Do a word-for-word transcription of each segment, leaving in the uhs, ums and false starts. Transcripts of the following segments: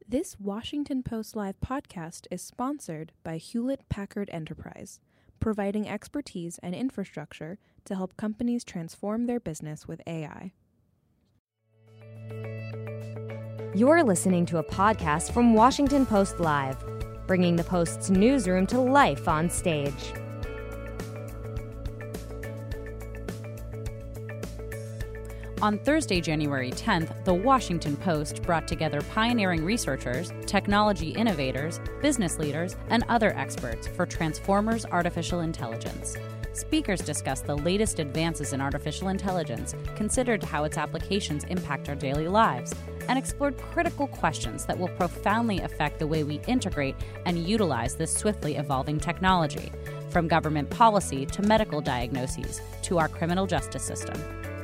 This Washington Post Live podcast is sponsored by Hewlett Packard Enterprise, providing expertise and infrastructure to help companies transform their business with A I. You're listening to a podcast from Washington Post Live, bringing the Post's newsroom to life on stage. On Thursday, January tenth, The Washington Post brought together pioneering researchers, technology innovators, business leaders, and other experts for Transformers Artificial Intelligence. Speakers discussed the latest advances in artificial intelligence, considered how its applications impact our daily lives, and explored critical questions that will profoundly affect the way we integrate and utilize this swiftly evolving technology, from government policy to medical diagnoses to our criminal justice system.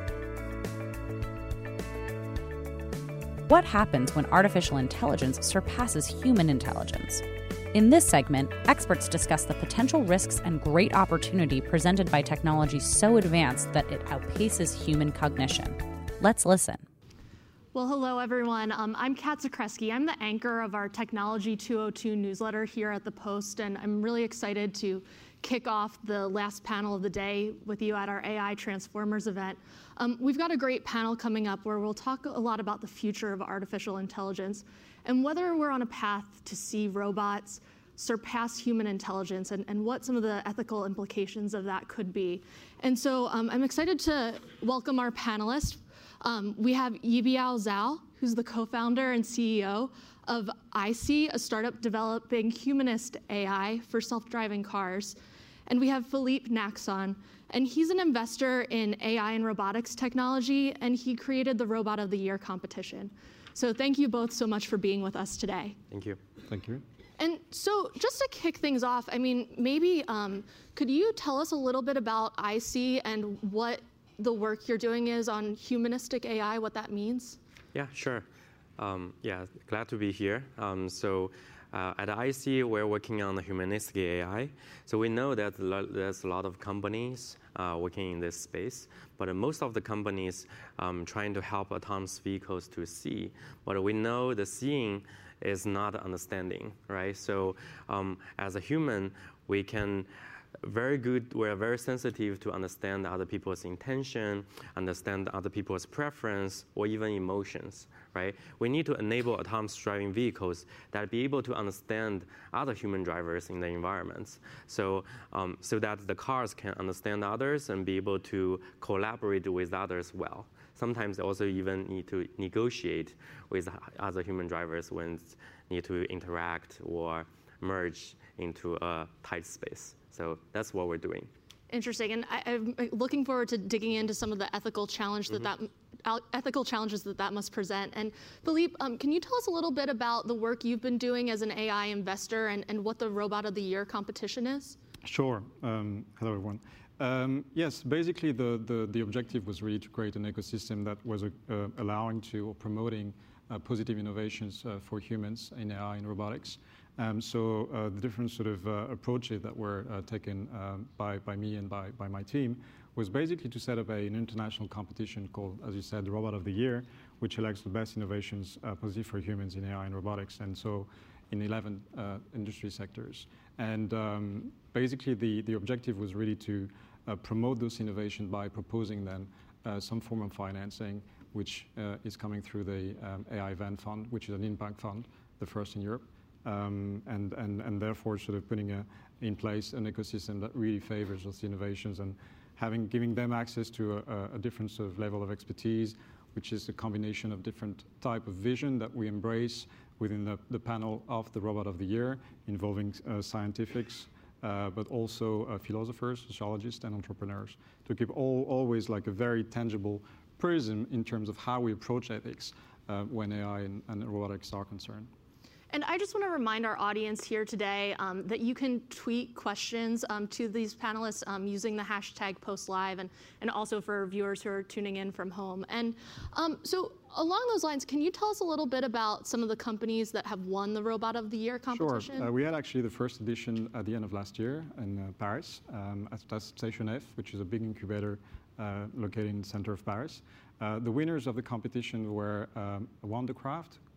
What happens when artificial intelligence surpasses human intelligence? In this segment, experts discuss the potential risks and great opportunity presented by technology so advanced that it outpaces human cognition. Let's listen. Well, hello, everyone. Um, I'm Kat Zakreski. I'm the anchor of our Technology two oh two newsletter here at the Post, and I'm really excited to kick off the last panel of the day with you at our A I Transformers event. Um, we've got a great panel coming up where we'll talk a lot about the future of artificial intelligence and whether we're on a path to see robots surpass human intelligence and, and what some of the ethical implications of that could be. And so um, I'm excited to welcome our panelists. Um, we have Yibiao Zhao, who's the co-founder and C E O of I C, a startup developing humanist A I for self-driving cars. And we have Philippe Naxon, and he's an investor in A I and robotics technology, and he created the Robot of the Year competition. So thank you both so much for being with us today. Thank you. Thank you. And so just to kick things off, I mean, maybe um, could you tell us a little bit about I C and what the work you're doing is on humanistic A I, what that means? Yeah, sure. Um, yeah, glad to be here. Um, so uh, at I C, we're working on the humanistic A I. So we know that there's a lot of companies uh, working in this space, but most of the companies um, trying to help autonomous vehicles to see. But we know the seeing is not understanding, right? So um, as a human, we can very good, we're very sensitive to understand other people's intention, understand other people's preference, or even emotions, right? We need to enable autonomous driving vehicles that be able to understand other human drivers in the environments, so, um, so that the cars can understand others and be able to collaborate with others well. Sometimes they also even need to negotiate with other human drivers when they need to interact or merge into a tight space. So that's what we're doing. Interesting, and I, I'm looking forward to digging into some of the ethical challenge that mm-hmm. that ethical challenges that that must present. And Philippe, um, can you tell us a little bit about the work you've been doing as an A I investor and, and what the Robot of the Year competition is? Sure. Um, hello, everyone. Um, yes, basically the, the, the objective was really to create an ecosystem that was uh, allowing to or promoting uh, positive innovations uh, for humans in A I and robotics. Um, so uh, the different sort of uh, approaches that were uh, taken um, by, by me and by, by my team was basically to set up a, an international competition called, as you said, the Robot of the Year, which elects the best innovations uh, positive for humans in A I and robotics, and so in eleven uh, industry sectors. And um, basically the, the objective was really to uh, promote those innovations by proposing then uh, some form of financing, which uh, is coming through the um, A I Van Fund, which is an impact fund, the first in Europe. Um, and, and, and therefore sort of putting a, in place an ecosystem that really favors those innovations and having, giving them access to a, a different sort of level of expertise, which is a combination of different type of vision that we embrace within the, the panel of the Robot of the Year, involving uh, scientifics, uh, but also uh, philosophers, sociologists, and entrepreneurs, to keep all, always like a very tangible prism in terms of how we approach ethics uh, when A I and, and robotics are concerned. And I just want to remind our audience here today um, that you can tweet questions um, to these panelists um, using the hashtag PostLive, and, and also for viewers who are tuning in from home. And um, so along those lines, can you tell us a little bit about some of the companies that have won the Robot of the Year competition? Sure. Uh, we had actually the first edition at the end of last year in uh, Paris um, at Station F, which is a big incubator uh, located in the center of Paris. Uh, the winners of the competition were um, Wondercraft,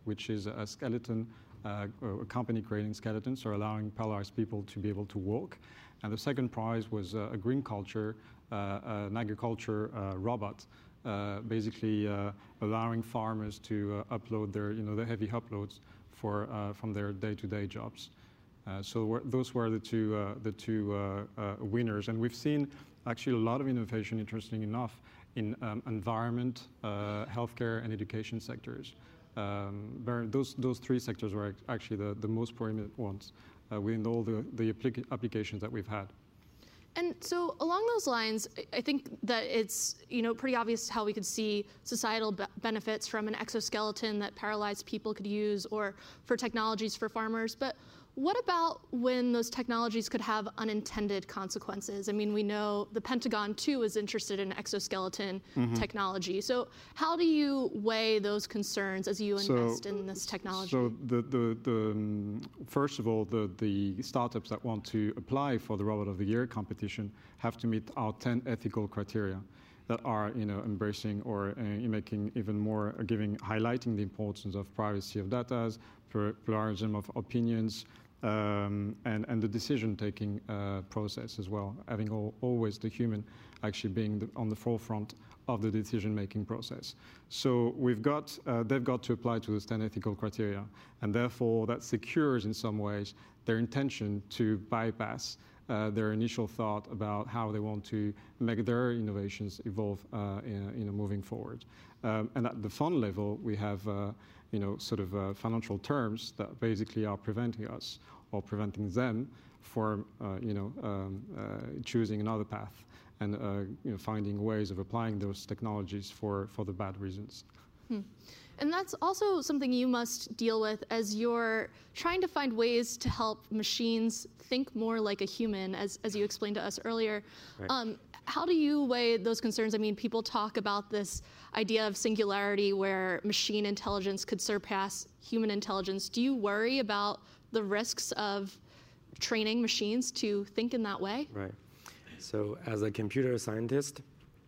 which is a skeleton, uh, a company creating skeletons, or allowing paralyzed people to be able to walk. And the second prize was uh, a green culture, uh, an agriculture uh, robot, uh, basically uh, allowing farmers to uh, upload their, you know, the heavy uploads for uh, from their day-to-day jobs. Uh, so we're, those were the two uh, the two uh, uh, winners, and we've seen actually a lot of innovation, interesting enough, in um, environment, uh, healthcare, and education sectors. Um, those those three sectors were actually the, the most prominent ones uh, within all the the applica applications that we've had. And so along those lines, I think that it's, you know, pretty obvious how we could see societal be benefits from an exoskeleton that paralyzed people could use, or for technologies for farmers. But what about when those technologies could have unintended consequences? I mean, we know the Pentagon, too, is interested in exoskeleton mm-hmm. technology. So how do you weigh those concerns as you invest so, in this technology? So the, the, the, um, first of all, the, the startups that want to apply for the Robot of the Year competition have to meet our ten ethical criteria that are, you know, embracing or uh, making even more, uh, giving, highlighting the importance of privacy of data, pluralism of opinions, Um, and, and the decision-taking uh, process as well, having all, always the human actually being the, on the forefront of the decision-making process. So we've got, uh, they've got to apply to those ten ethical criteria, and therefore that secures in some ways their intention to bypass uh, their initial thought about how they want to make their innovations evolve uh, in, you know, moving forward. Um, and at the fund level, we have uh, you know, sort of uh, financial terms that basically are preventing us or preventing them from, uh, you know, um, uh, choosing another path and, uh, you know, finding ways of applying those technologies for, for the bad reasons. Hmm. And that's also something you must deal with as you're trying to find ways to help machines think more like a human, as, as you explained to us earlier. Right. Um, how do you weigh those concerns? I mean, people talk about this idea of singularity where machine intelligence could surpass human intelligence. Do you worry about the risks of training machines to think in that way? Right. So as a computer scientist,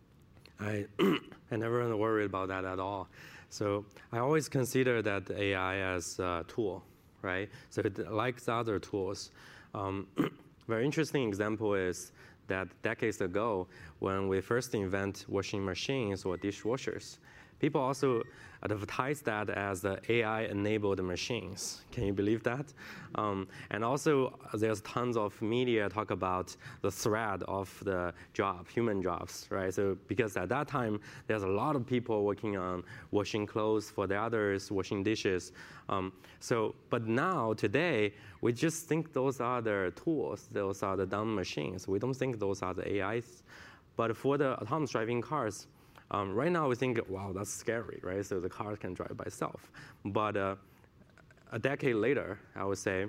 I, I never worry about that at all. So I always consider that A I as a tool, right? So it, like the other tools. Um, very interesting example is that decades ago, when we first invent washing machines or dishwashers, people also advertised that as the A I-enabled machines. Can you believe that? Um, and also, there's tons of media talk about the threat of the job, human jobs, right? So because at that time, there's a lot of people working on washing clothes for the others, washing dishes. Um, so, but now, today, we just think those are the tools, those are the dumb machines. We don't think those are the A Is. But for the autonomous driving cars, Um, right now, we think, wow, that's scary, right? So the car can drive by itself. But uh, a decade later, I would say,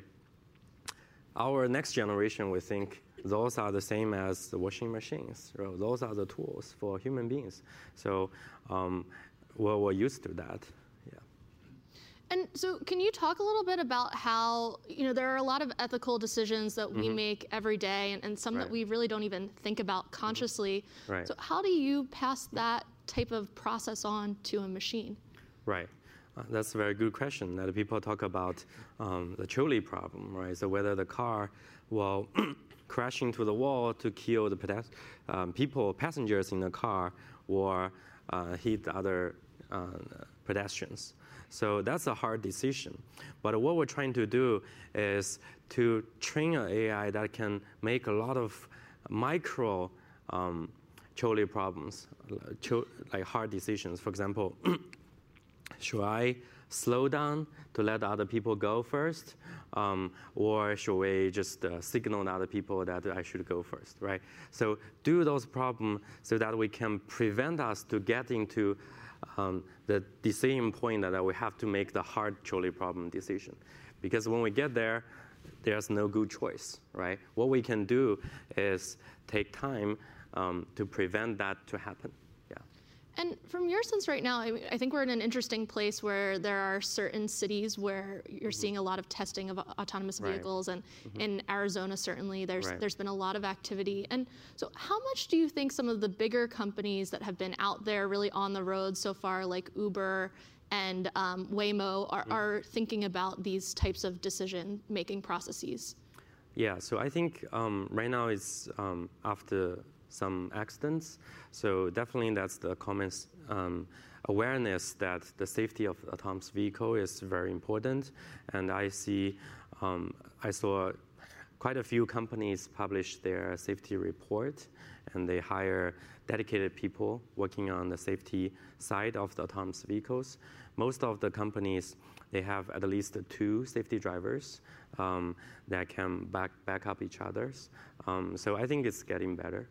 our next generation will think those are the same as the washing machines. Right? Those are the tools for human beings. So um, we're, we're used to that. Yeah. And so can you talk a little bit about how, you know, there are a lot of ethical decisions that we mm-hmm. make every day, and, and some right. that we really don't even think about consciously. Mm-hmm. Right. So how do you pass that type of process on to a machine? Right. Uh, that's a very good question. That people talk about um, the trolley problem, right? So whether the car will crash into the wall to kill the pedest um, people, passengers in the car, or uh, hit other uh, pedestrians. So that's a hard decision. But what we're trying to do is to train an A I that can make a lot of micro um, trolley problems, like hard decisions. For example, should I slow down to let other people go first? Um, or should we just uh, signal to other people that I should go first, right? So do those problems so that we can prevent us to get into um, the decision point that we have to make the hard trolley problem decision. Because when we get there, there's no good choice, right? What we can do is take time um, to prevent that to happen. And from your sense right now, I, mean, I think we're in an interesting place where there are certain cities where you're mm-hmm. seeing a lot of testing of autonomous vehicles, right. and mm-hmm. in Arizona certainly there's right. there's been a lot of activity. And so how much do you think some of the bigger companies that have been out there really on the road so far, like Uber and um, Waymo are, are thinking about these types of decision-making processes? Yeah, so I think um, right now it's um, after some accidents, so definitely that's the common um, awareness that the safety of autonomous vehicle is very important, and I see, um, I saw quite a few companies publish their safety report, and they hire dedicated people working on the safety side of the autonomous vehicles. Most of the companies, they have at least two safety drivers um, that can back, back up each other's. Um, so I think it's getting better.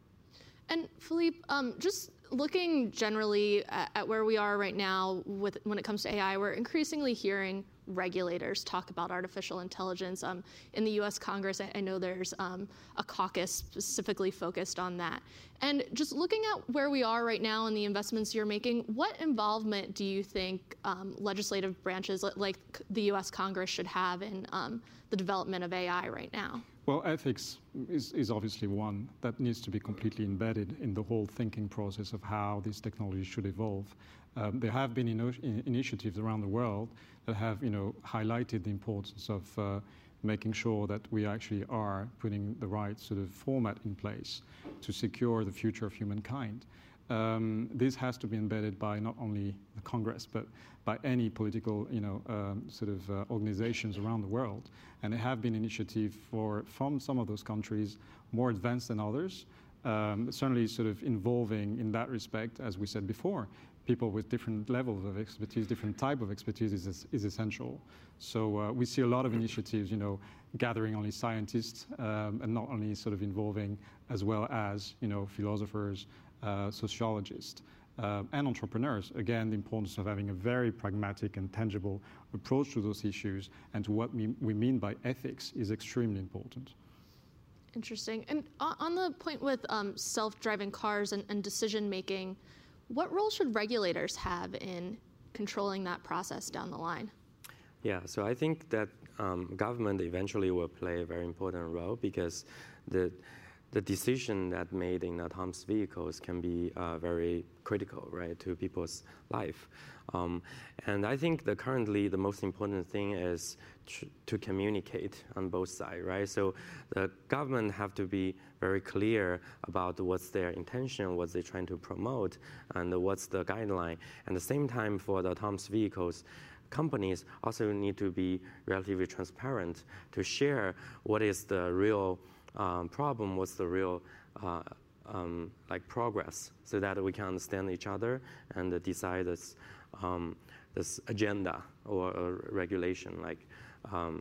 And Philippe, um, just looking generally at, at where we are right now with when it comes to A I, we're increasingly hearing regulators talk about artificial intelligence. Um, in the U S Congress, I, I know there's um, a caucus specifically focused on that. And just looking at where we are right now and the investments you're making, what involvement do you think um, legislative branches like the U S Congress should have in um, the development of A I right now? Well, ethics is, is obviously one that needs to be completely embedded in the whole thinking process of how these technologies should evolve. Um, there have been ino- in initiatives around the world that have, you know, highlighted the importance of uh, making sure that we actually are putting the right sort of format in place to secure the future of humankind. Um, this has to be embedded by not only the Congress, but by any political, you know, um, sort of uh, organizations around the world. And there have been initiatives for from some of those countries more advanced than others, um, certainly sort of involving in that respect, as we said before, people with different levels of expertise, different type of expertise is, is essential. So uh, we see a lot of initiatives, you know, gathering only scientists um, and not only sort of involving as well as, you know, philosophers, uh, sociologists, uh, and entrepreneurs. Again, the importance of having a very pragmatic and tangible approach to those issues and to what we, we mean by ethics is extremely important. Interesting. And on the point with um, self-driving cars and, and decision-making, what role should regulators have in controlling that process down the line? Yeah, so I think that um, government eventually will play a very important role because the the decision that made in autonomous vehicles can be uh, very critical, right, to people's life. Um, and I think that currently the most important thing is tr- to communicate on both sides, right? So the government have to be very clear about what's their intention, what they're trying to promote, and what's the guideline. At the same time, for the autonomous vehicles, companies also need to be relatively transparent to share what is the real um, problem, what's the real uh, um, like progress, so that we can understand each other and uh, decide this um, this agenda or, or regulation like um,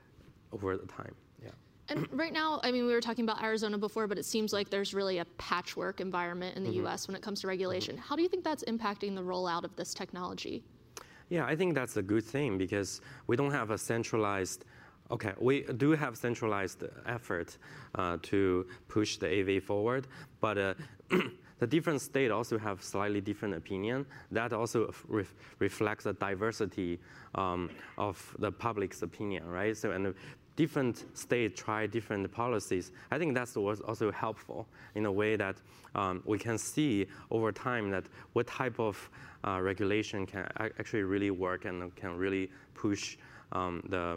over the time. Yeah. And right now, I mean, we were talking about Arizona before, but it seems like there's really a patchwork environment in the mm-hmm. U S when it comes to regulation. Mm-hmm. How do you think that's impacting the rollout of this technology? Yeah, I think that's a good thing because we don't have a centralized, okay, we do have centralized effort uh, to push the A V forward, but uh, the different states also have slightly different opinion. That also ref- reflects the diversity um, of the public's opinion, right? So, and different states try different policies. I think that's also helpful in a way that um, we can see over time that what type of uh, regulation can actually really work and can really push um, the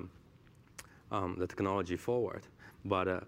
um, the technology forward. But uh,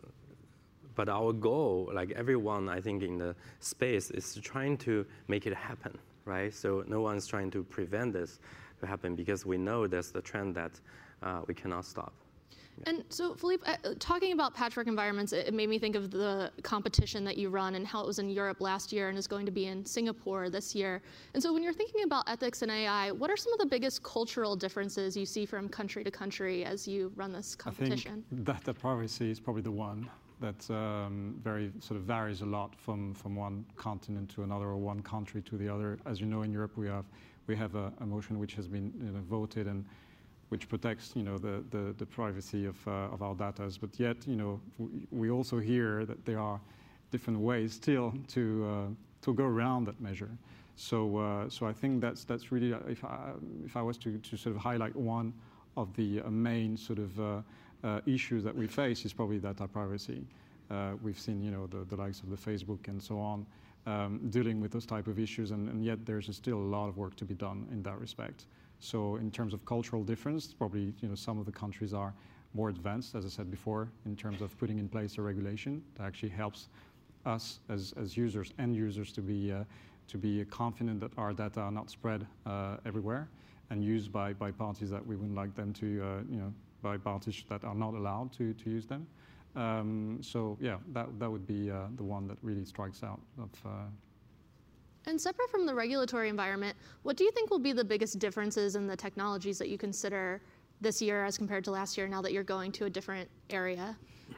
but our goal, like everyone, I think in the space, is trying to make it happen, right? So no one's trying to prevent this to happen because we know that's the trend that uh, we cannot stop. And so, Philippe, uh, talking about patchwork environments, it, it made me think of the competition that you run and how it was in Europe last year and is going to be in Singapore this year. And so when you're thinking about ethics and A I, what are some of the biggest cultural differences you see from country to country as you run this competition? I think data privacy is probably the one that um, very sort of varies a lot from, from one continent to another or one country to the other. As you know, in Europe, we have we have a, a motion which has been you know, voted and which protects, you know, the, the, the privacy of, uh, of our data. But yet, you know, we, we also hear that there are different ways still to uh, to go around that measure. So, uh, so I think that's that's really, uh, if I if I was to, to sort of highlight one of the uh, main sort of uh, uh, issues that we face is probably data privacy. Uh, we've seen, you know, the, the likes of the Facebook and so on, um, dealing with those type of issues, and, and yet there's still a lot of work to be done in that respect. So in terms of cultural difference, probably you know some of the countries are more advanced, as I said before, in terms of putting in place a regulation that actually helps us as, as users, end users, to be uh, to be confident that our data are not spread uh, everywhere and used by, by parties that we wouldn't like them to, uh, you know, by parties that are not allowed to, to use them. Um, so yeah, that, that would be uh, the one that really strikes out. Of, uh, And separate from the regulatory environment, what do you think will be the biggest differences in the technologies that you consider this year as compared to last year, now that you're going to a different area?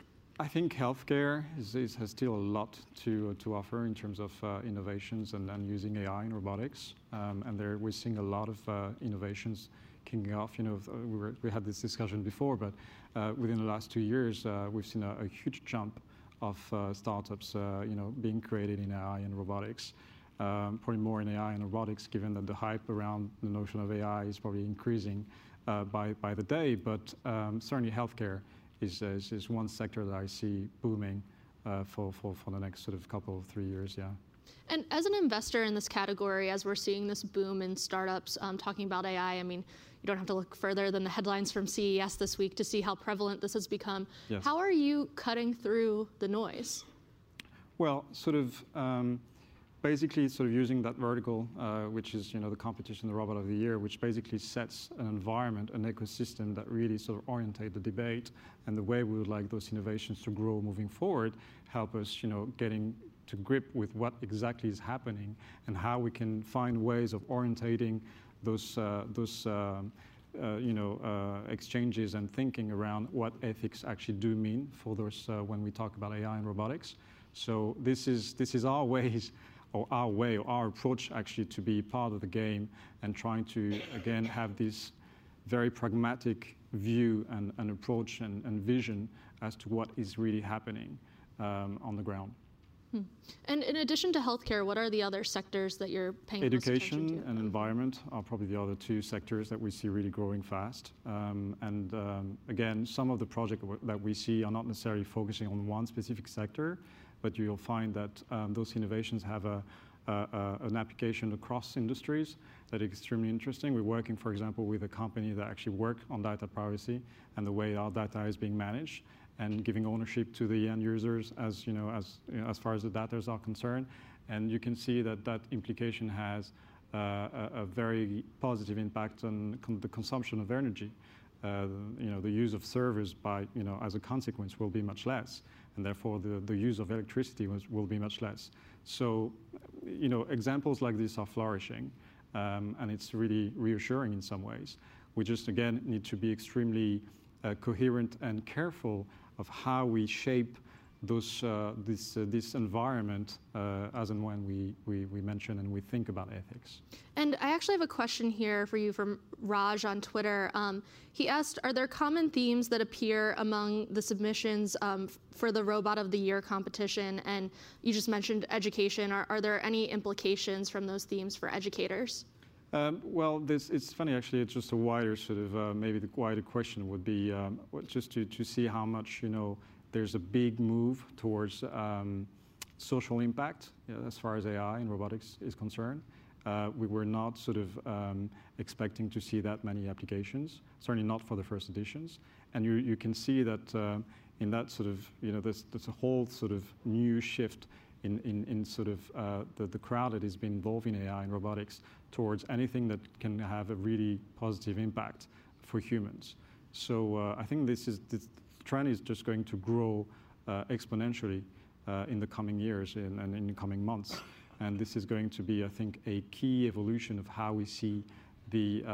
I think healthcare is, is, has still a lot to, uh, to offer in terms of uh, innovations and, and using A I and robotics. Um, and there we're seeing a lot of uh, innovations kicking off. You know, we, were, we had this discussion before, but uh, within the last two years, uh, we've seen a, a huge jump of uh, startups, uh, you know, being created in A I and robotics. Um, probably more in A I and robotics, given that the hype around the notion of A I is probably increasing uh, by, by the day, but um, certainly healthcare is, is, is one sector that I see booming uh, for, for, for the next sort of couple of three years, yeah. And as an investor in this category, as we're seeing this boom in startups um, talking about A I, I mean, you don't have to look further than the headlines from C E S this week to see how prevalent this has become. Yes. How are you cutting through the noise? Well, sort of, um, basically sort of using that vertical, uh, which is, you know, the competition, the robot of the year, which basically sets an environment, an ecosystem that really sort of orientate the debate and the way we would like those innovations to grow moving forward, help us, you know, getting to grip with what exactly is happening and how we can find ways of orientating those, uh, those uh, uh, you know, uh, exchanges and thinking around what ethics actually do mean for those uh, when we talk about A I and robotics. So this is, this is our ways or our way, or our approach actually to be part of the game and trying to, again, have this very pragmatic view and, and approach and, and vision as to what is really happening um, on the ground. Hmm. And in addition to healthcare, what are the other sectors that you're paying most attention to? Education and environment are probably the other two sectors that we see really growing fast. Um, and um, again, some of the projects that we see are not necessarily focusing on one specific sector, but you'll find that um, those innovations have a, a, a, an application across industries that is extremely interesting. We're working, for example, with a company that actually work on data privacy and the way our data is being managed, and giving ownership to the end users as, you know, as, you know, as far as the data are concerned. And you can see that that implication has uh, a, a very positive impact on con the consumption of energy. Uh, you know, the use of servers by, you know, as a consequence will be much less, and therefore the, the use of electricity was, will be much less. So, you know, examples like this are flourishing, um, and it's really reassuring in some ways. We just, again, need to be extremely uh, coherent and careful of how we shape those, uh, this, uh, this environment uh, as and when we, we, we mention and we think about ethics. And I actually have a question here for you from Raj on Twitter. Um, he asked, are there common themes that appear among the submissions um, for the Robot of the Year competition? And you just mentioned education. Are, are there any implications from those themes for educators? Um, well, this, it's funny, actually. It's just a wider sort of, uh, maybe the wider question would be um, just to, to see how much, you know, there's a big move towards um, social impact, you know, as far as A I and robotics is concerned. Uh, we were not sort of um, expecting to see that many applications, certainly not for the first editions. And you, you can see that uh, in that sort of, you know, there's, there's a whole sort of new shift in, in, in sort of uh, the, the crowd that has been involved in A I and robotics towards anything that can have a really positive impact for humans. So uh, I think this is, this trend is just going to grow uh, exponentially uh, in the coming years and, and in the coming months. And this is going to be, I think, a key evolution of how we see the, uh,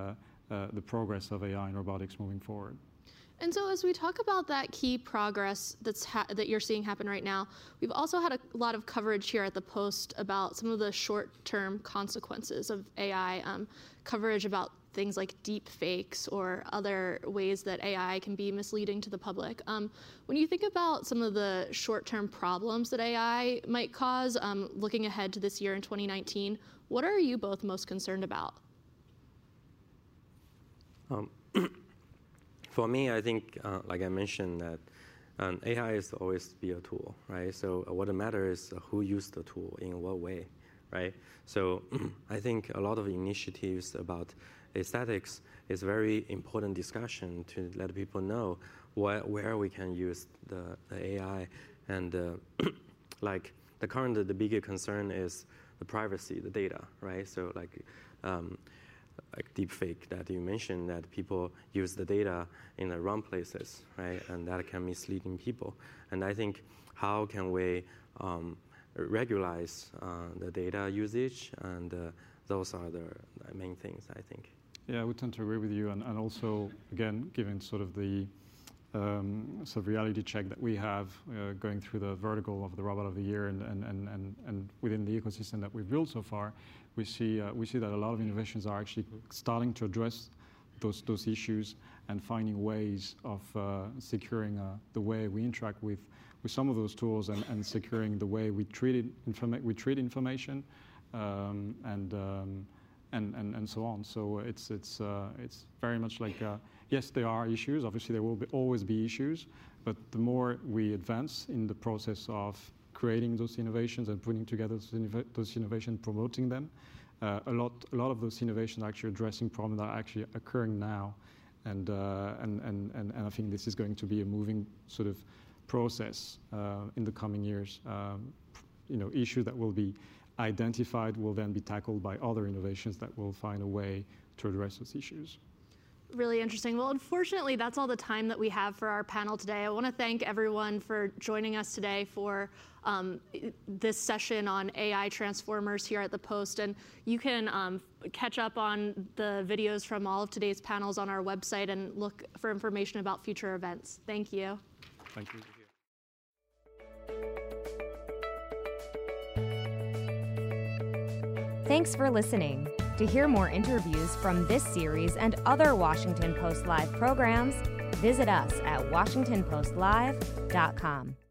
uh, the progress of A I and robotics moving forward. And so as we talk about that key progress that's ha that you're seeing happen right now, we've also had a lot of coverage here at the Post about some of the short-term consequences of A I, um, coverage about things like deep fakes or other ways that A I can be misleading to the public. Um, when you think about some of the short-term problems that A I might cause, um, looking ahead to this year in twenty nineteen, what are you both most concerned about? Um, For me, I think, uh, like I mentioned, that And A I is always be a tool, right? So what matters is who used the tool in what way, right? So I think a lot of initiatives about aesthetics is very important discussion to let people know what, where we can use the, the A I. And uh, like the current, the bigger concern is the privacy, the data, right? So like, um, like deepfake that you mentioned, that people use the data in the wrong places, right? And that can misleading people. And I think how can we um, regularize uh, the data usage? And uh, those are the main things, I think. Yeah, I would tend to agree with you. And, and also, again, given sort of the um, sort of reality check that we have uh, going through the vertical of the Robot of the Year and, and, and, and, and within the ecosystem that we've built so far, we see, uh, we see that a lot of innovations are actually starting to address those, those issues and finding ways of uh, securing uh, the way we interact with, with some of those tools and, and securing the way we treat, it, informa we treat information um, and, um, and, and, and so on. So it's, it's, uh, it's very much like, uh, yes, there are issues. Obviously, there will be, always be issues. But the more we advance in the process of creating those innovations and putting together those, innov those innovations, promoting them, uh, a lot, a lot of those innovations are actually addressing problems that are actually occurring now, and uh, and, and and and I think this is going to be a moving sort of process uh, in the coming years. Um, you know, issues that will be identified will then be tackled by other innovations that will find a way to address those issues. Really interesting. Well, unfortunately, that's all the time that we have for our panel today. I want to thank everyone for joining us today for um, this session on A I transformers here at the Post. And you can um, catch up on the videos from all of today's panels on our website and look for information about future events. Thank you. Thank you. Thanks for listening. To hear more interviews from this series and other Washington Post Live programs, visit us at washington post live dot com.